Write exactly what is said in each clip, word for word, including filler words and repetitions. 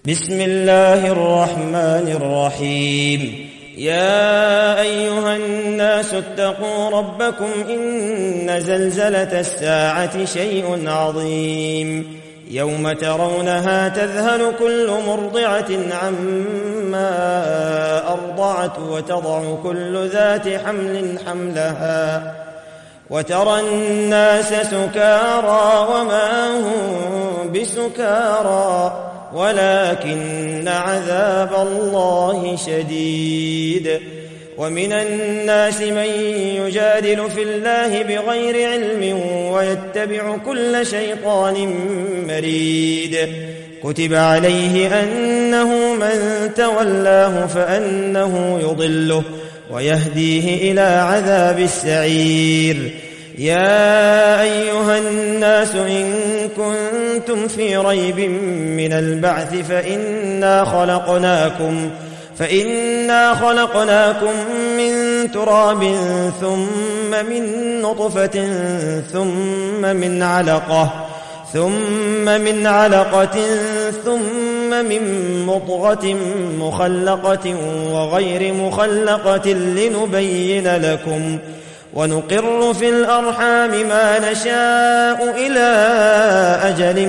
بسم الله الرحمن الرحيم. يا أيها الناس اتقوا ربكم إن زلزلة الساعة شيء عظيم يوم ترونها تذهل كل مرضعة عما أرضعت وتضع كل ذات حمل حملها وترى الناس سكارى وما هم بسكارى ولكن عذاب الله شديد. ومن الناس من يجادل في الله بغير علم ويتبع كل شيطان مريد. كتب عليه أنه من تولاه فأنه يضله ويهديه إلى عذاب السعير. يا أيها الناس إن كنتم في ريب من البعث فإنا خلقناكم فإنا خلقناكم من تراب ثم من نطفة ثم من علقة ثم من علقة ثم من مضغة مخلقة وغير مخلقة لنبين لكم ونقر في الأرحام ما نشاء إلى أجل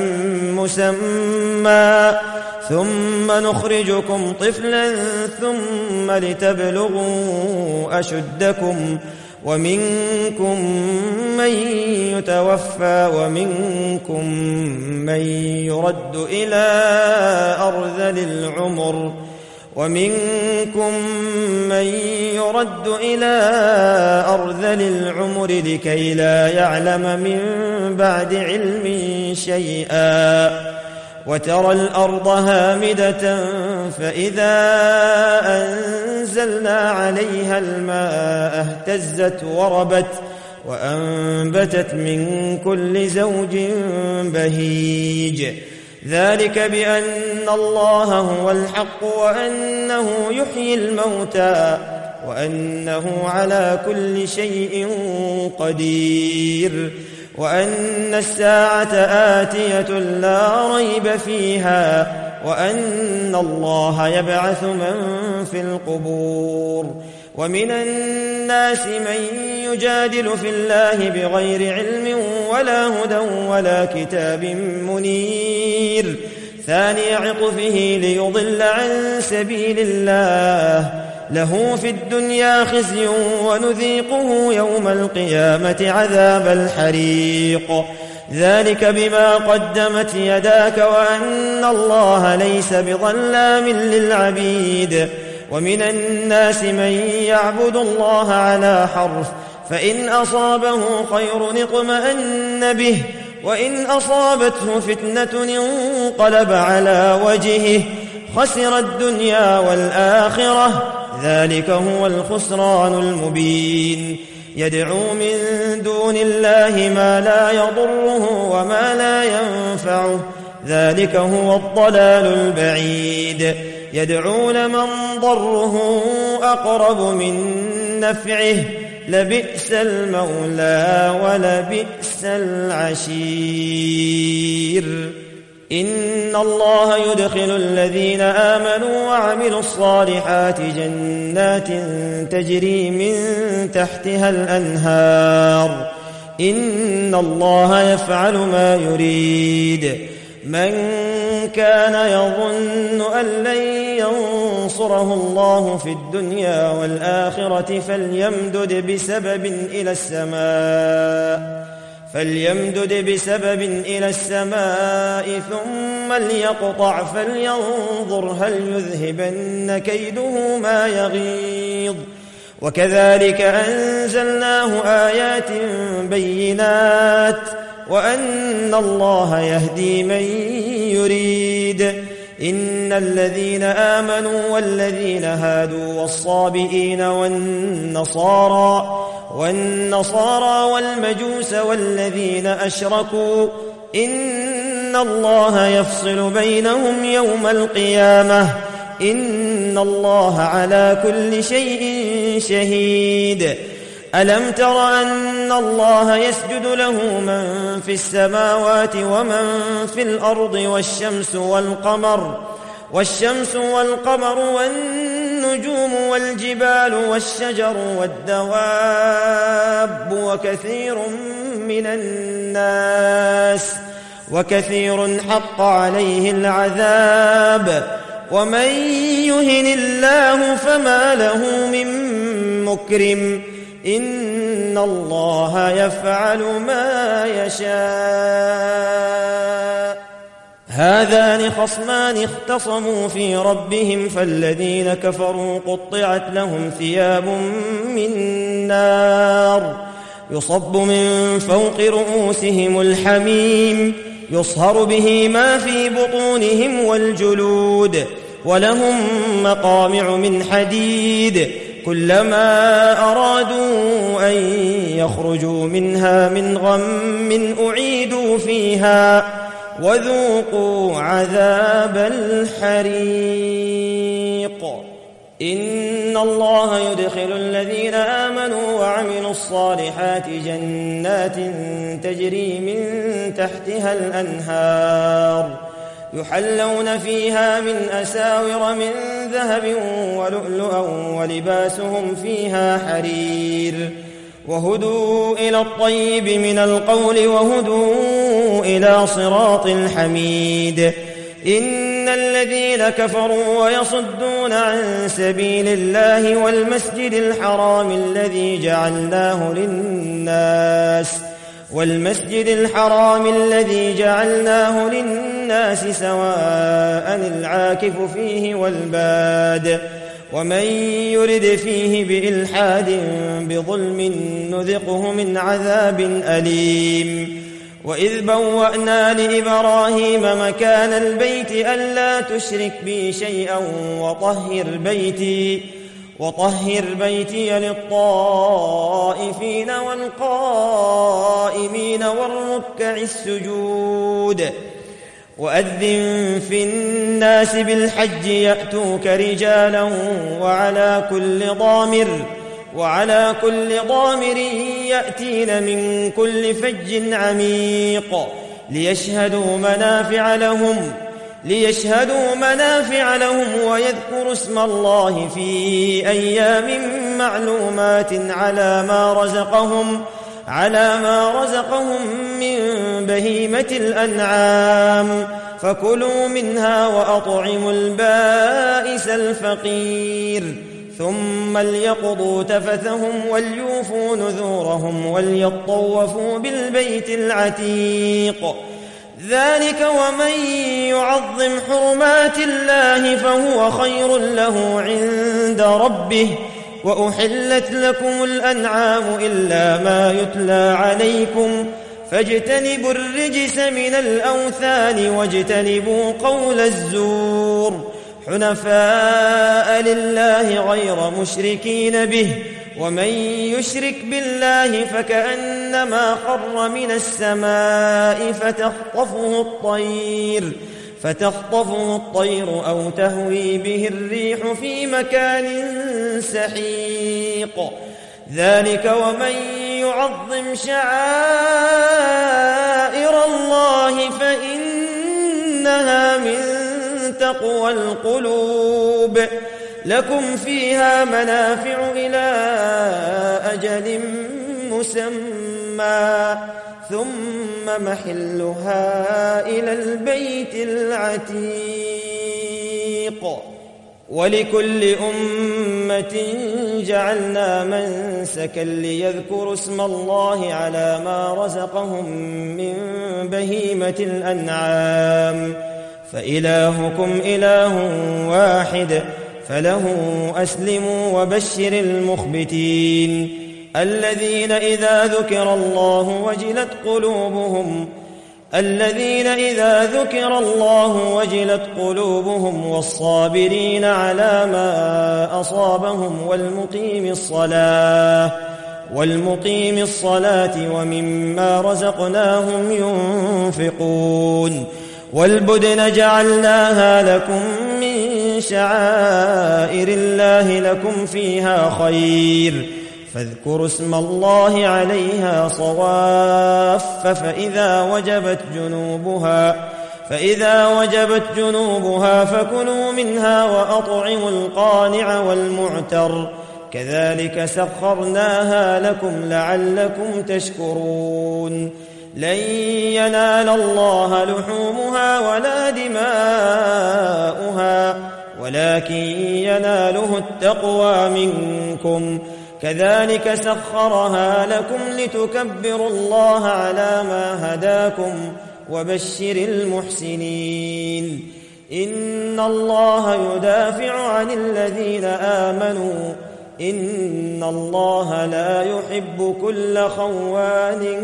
مسمى ثم نخرجكم طفلا ثم لتبلغوا أشدكم ومنكم من يتوفى ومنكم من يرد إلى أرذل العمر ومنكم من يرد إلى أرذل العمر لكي لا يعلم من بعد علم شيئا. وترى الأرض هامدة فإذا أنزلنا عليها الماء اهتزت وربت وأنبتت من كل زوج بهيج. ذلك بأن الله هو الحق وأنه يحيي الموتى وأنه على كل شيء قدير وأن الساعة آتية لا ريب فيها وأن الله يبعث من في القبور. ومن الناس من يجادل في الله بغير علم ولا هدى ولا كتاب منير ثاني عطفه ليضل عن سبيل الله له في الدنيا خزي ونذيقه يوم القيامة عذاب الحريق. ذلك بما قدمت يداك وأن الله ليس بظلام للعبيد. ومن الناس من يعبد الله على حرف فإن أصابه خير اطمأن به وإن أصابته فتنة انقلب على وجهه خسر الدنيا والآخرة ذلك هو الخسران المبين. يدعو من دون الله ما لا يضره وما لا ينفعه ذلك هو الضلال البعيد. يدعو لمن ضره أقرب من نفعه لبئس المولى ولبئس العشير. إن الله يدخل الذين آمنوا وعملوا الصالحات جنات تجري من تحتها الأنهار إن الله يفعل ما يريد. من كان يظن أن لن ينصره الله في الدنيا والآخرة فليمدد بسبب إلى السماء فليمدد بسبب إلى السماء ثم ليقطع فلينظر هل يذهبن كيده ما يغيظ. وكذلك أنزلناه آيات بينات وأن الله يهدي من يريد. إن الذين آمنوا والذين هادوا والصابئين والنصارى والنصارى والمجوس والذين أشركوا إن الله يفصل بينهم يوم القيامة إن الله على كل شيء شهيد. ألم تر أن الله يسجد له من في السماوات ومن في الأرض والشمس والقمر والشمس والقمر والنجوم والجبال والشجر والدواب وكثير من الناس وكثير حق عليه العذاب ومن يهن الله فما له من مكرم إن الله يفعل ما يشاء. هذان خصمان اختصموا في ربهم فالذين كفروا قطعت لهم ثياب من نار يصب من فوق رؤوسهم الحميم يصهر به ما في بطونهم والجلود ولهم مقامع من حديد كلما أرادوا أن يخرجوا منها من غم أعيدوا فيها وذوقوا عذاب الحريق. إن الله يدخل الذين آمنوا وعملوا الصالحات جنات تجري من تحتها الأنهار يحلون فيها من أساور من ذهب ولؤلؤا ولباسهم فيها حرير وهدوا إلى الطيب من القول وهدوا إلى صراط الحميد. إن الذين كفروا ويصدون عن سبيل الله والمسجد الحرام الذي جعلناه للناس والمسجد الحرام الذي جعلناه للناس سواء العاكف فيه والباد ومن يرد فيه بإلحاد بظلم نذقه من عذاب أليم. وإذ بوأنا لإبراهيم مكان البيت ألا تشرك بي شيئا وطهر بيتي وطهر بيتي للطائفين والقائمين والركع السجود. وأذن في الناس بالحج يأتوك رجالا وعلى كل ضامر وعلى كل ضامر يأتين من كل فج عميق ليشهدوا منافع لهم ليشهدوا منافع لهم ويذكروا اسم الله في أيام معلومات على ما رزقهم على ما رزقهم من بهيمة الأنعام فكلوا منها وأطعموا البائس الفقير ثم ليقضوا تفثهم وليوفوا نذورهم وليطوفوا بالبيت العتيق. ذلك ومن يعظم حرمات الله فهو خير له عند ربه. وأحلت لكم الأنعام إلا ما يتلى عليكم فاجتنبوا الرجس من الأوثان واجتنبوا قول الزور حنفاء لله غير مشركين به ومن يشرك بالله فكأنما خر من السماء فتخطفه الطير فتخطفه الطير أو تهوي به الريح في مكان سحيق. ذلك ومن يعظم شعائر الله فإنها من تقوى القلوب. لكم فيها منافع إلى أجل مسمى ثم محلها إلى البيت العتيق. ولكل أمة جعلنا منسكا ليذكروا اسم الله على ما رزقهم من بهيمة الأنعام فإلهكم إله واحد فله أسلموا وبشر المخبتين الذين إذا ذكر الله وجلت قلوبهم الذين إذا ذكر الله وجلت قلوبهم والصابرين على ما أصابهم والمقيم الصلاة والمقيم الصلاة ومما رزقناهم ينفقون. والبدن جعلناها لكم من شعائر الله لكم فيها خير فاذكروا اسم الله عليها صواف فإذا وجبت جنوبها فإذا وجبت جنوبها فكلوا منها وأطعموا القانع والمعتر كذلك سخرناها لكم لعلكم تشكرون لن ينال الله لحومها ولا دماؤها ولكن يناله التقوى منكم كذلك سخرها لكم لتكبروا الله على ما هداكم وبشر المحسنين إن الله يدافع عن الذين آمنوا إن الله لا يحب كل خوان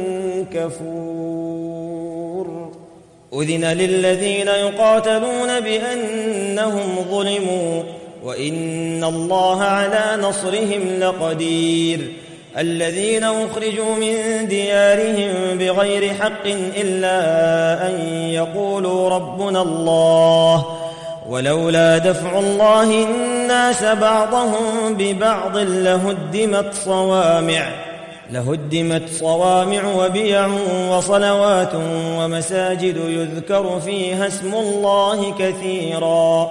كفور أذن للذين يقاتلون بأنهم ظلموا وإن الله على نصرهم لقدير الذين أخرجوا من ديارهم بغير حق إلا أن يقولوا ربنا الله ولولا دفع الله الناس بعضهم ببعض لهدمت صوامع لهدمت صوامع وبيع وصلوات ومساجد يذكر فيها اسم الله كثيرا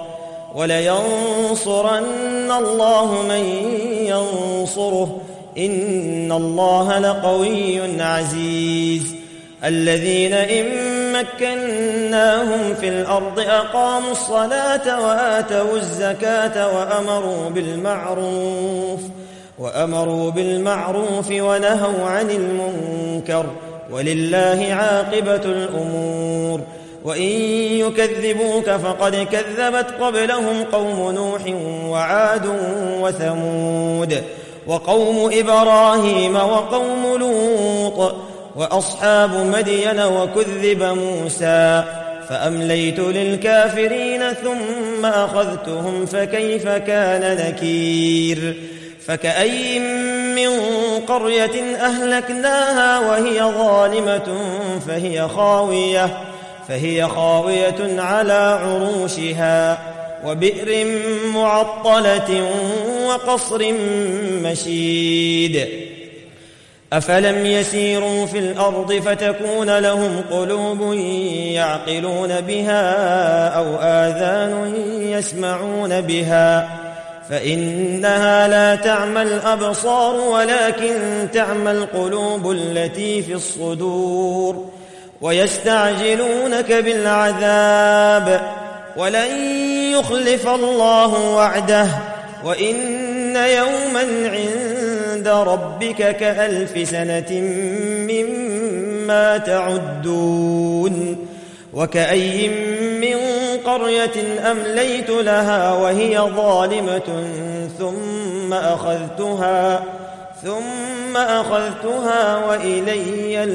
ولينصرن الله من ينصره إن الله لقوي عزيز الذين إن مكناهم في الأرض أقاموا الصلاة وآتوا الزكاة وأمروا بالمعروف وأمروا بالمعروف ونهوا عن المنكر ولله عاقبة الأمور وإن يكذبوك فقد كذبت قبلهم قوم نوح وعاد وثمود وقوم إبراهيم وقوم لوط وأصحاب مدين وكذب موسى فأمليت للكافرين ثم أخذتهم فكيف كان نكير فكأي من قرية أهلكناها وهي ظالمة فهي خاوية فهي خاوية على عروشها وبئر معطلة وقصر مشيد أفلم يسيروا في الأرض فتكون لهم قلوب يعقلون بها أو آذان يسمعون بها فإنها لا تعمى الأبصار ولكن تعمى القلوب التي في الصدور ويستعجلونك بالعذاب ولن يخلف الله وعده وإن يوما عند ربك كألف سنة مما تعدون وكأي من قرية أمليت لها وهي ظالمة ثم أخذتها ثم أخذتها وإلي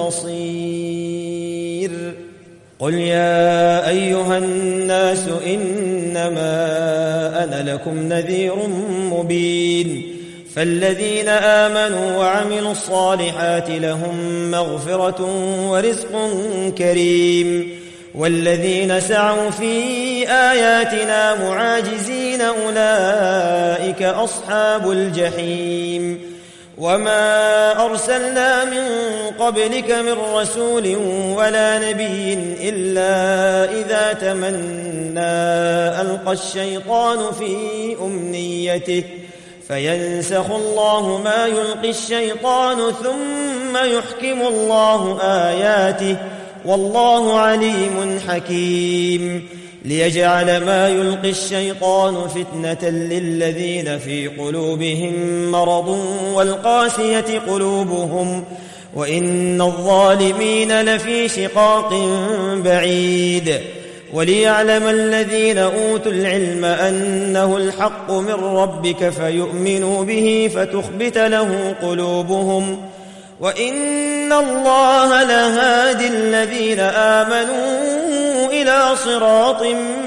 المصير قل يا أيها الناس إنما أنا لكم نذير مبين فالذين آمنوا وعملوا الصالحات لهم مغفرة ورزق كريم والذين سعوا في آياتنا معاجزين أولئك أصحاب الجحيم وما أرسلنا من قبلك من رسول ولا نبي إلا إذا تمنى ألقى الشيطان في أمنيته فينسخ الله ما يلقي الشيطان ثم يحكم الله آياته والله عليم حكيم ليجعل ما يلقي الشيطان فتنة للذين في قلوبهم مرض والقاسية قلوبهم وإن الظالمين لفي شقاق بعيد وليعلم الذين أوتوا العلم أنه الحق من ربك فيؤمنوا به فتخبت له قلوبهم وإن الله لهادي الذين آمنوا إلى صراط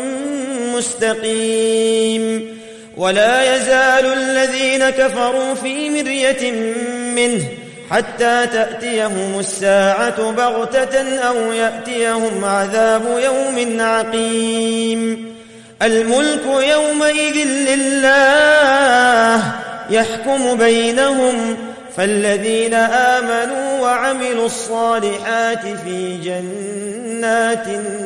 مستقيم ولا يزال الذين كفروا في مرية منه حتى تأتيهم الساعة بغتة أو يأتيهم عذاب يوم عقيم الملك يومئذ لله يحكم بينهم فالذين آمنوا وعملوا الصالحات في جنات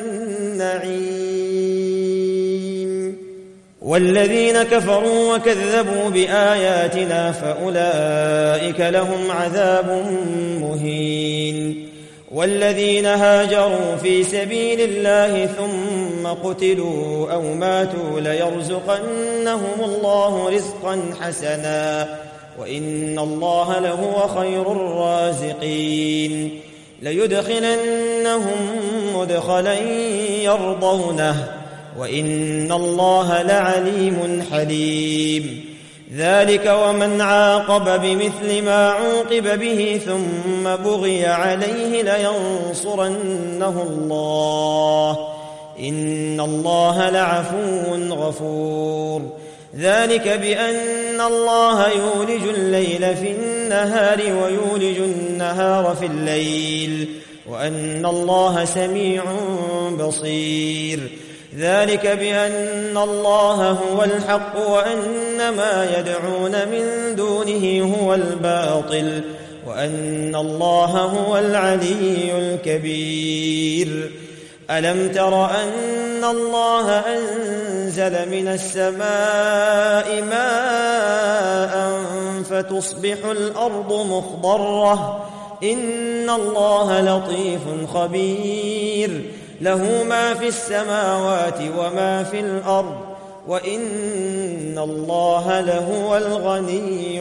النعيم، والذين كفروا وكذبوا بآياتنا فأولئك لهم عذاب مهين. والذين هاجروا في سبيل الله ثم قتلوا أو ماتوا ليرزقنهم الله رزقا حسنا وإن الله لهو خير الرازقين. ليدخلنهم مدخلا يرضونه وإن الله لعليم حليم. ذلك ومن عاقب بمثل ما عوقب به ثم بغي عليه لينصرنه الله إن الله لعفو غفور. ذلك بأن الله يولج الليل في النهار ويولج النهار في الليل وأن الله سميع بصير. ذلك بأن الله هو الحق وأن ما يدعون من دونه هو الباطل وأن الله هو العلي الكبير. ألم تر أن الله أنزل من السماء ماء فتصبح الأرض مخضرة إن الله لطيف خبير. له ما في السماوات وما في الأرض وإن الله لهو الغني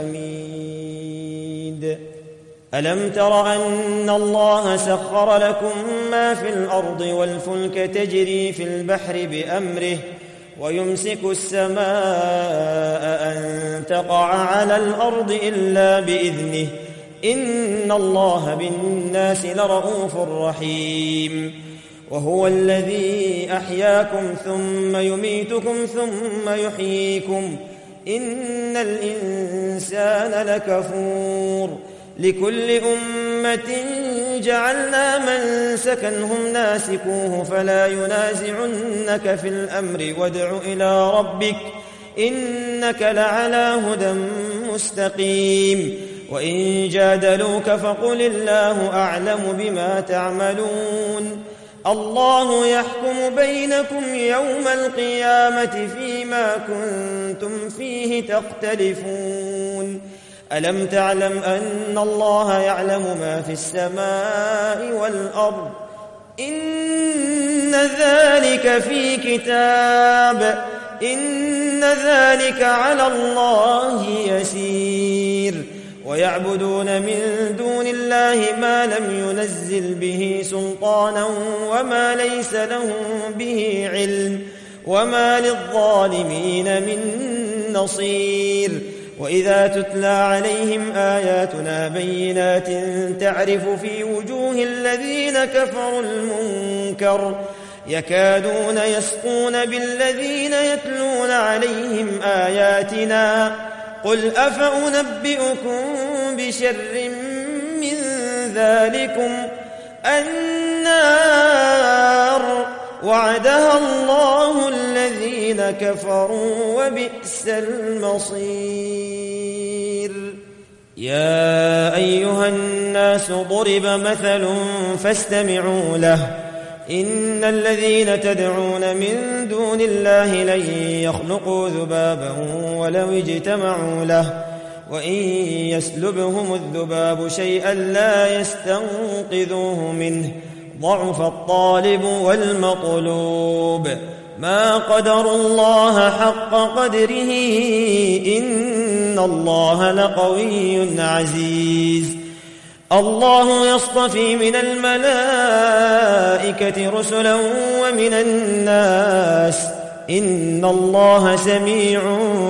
الحميد. ألم تر أن الله سخر لكم ما في الأرض والفلك تجري في البحر بأمره ويمسك السماء أن تقع على الأرض إلا بإذنه إن الله بالناس لرؤوف رحيم. وهو الذي أحياكم ثم يميتكم ثم يحييكم إن الإنسان لكفور. لكل أمة جعلنا منسكا هم ناسكوه فلا ينازعنك في الأمر وادع إلى ربك إنك لعلى هدى مستقيم. وإن جادلوك فقل الله أعلم بما تعملون. الله يحكم بينكم يوم القيامة فيما كنتم فيه تختلفون. ألم تعلم أن الله يعلم ما في السماء والأرض إن ذلك في كتاب إن ذلك على الله يسير. ويعبدون من دون الله ما لم ينزل به سلطانا وما ليس لهم به علم وما للظالمين من نصير. وإذا تتلى عليهم آياتنا بينات تعرف في وجوه الذين كفروا المنكر يكادون يسقون بالذين يتلون عليهم آياتنا قل أفأنبئكم بشر من ذلكم النار وعدها الله الذين كفروا وبئس المصير. يا أيها الناس ضرب مثل فاستمعوا له إن الذين تدعون من دون الله لن يخلقوا ذبابا ولو اجتمعوا له وإن يسلبهم الذباب شيئا لا يستنقذوه منه ضعف الطالب والمطلوب. ما قدروا الله حق قدره إن الله لقوي عزيز. الله يصطفي من الملائكة رسلا ومن الناس إن الله سميع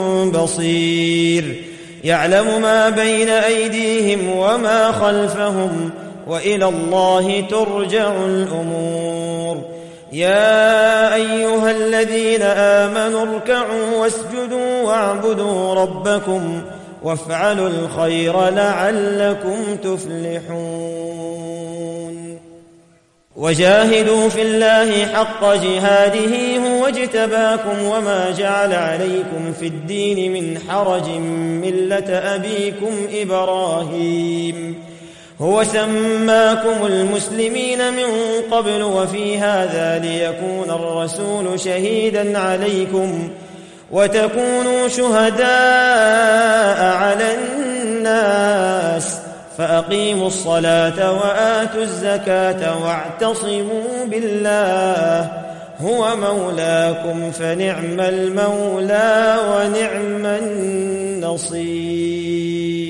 بصير. يعلم ما بين أيديهم وما خلفهم وإلى الله ترجع الأمور. يا أيها الذين آمنوا اركعوا واسجدوا واعبدوا ربكم وافعلوا الخير لعلكم تفلحون. وجاهدوا في الله حق جهاده هو اجتباكم وما جعل عليكم في الدين من حرج ملة أبيكم إبراهيم هو سماكم المسلمين من قبل وفي هذا ليكون الرسول شهيدا عليكم وتكونوا شهداء على الناس فأقيموا الصلاة وآتوا الزكاة واعتصموا بالله هو مولاكم فنعم المولى ونعم النصير.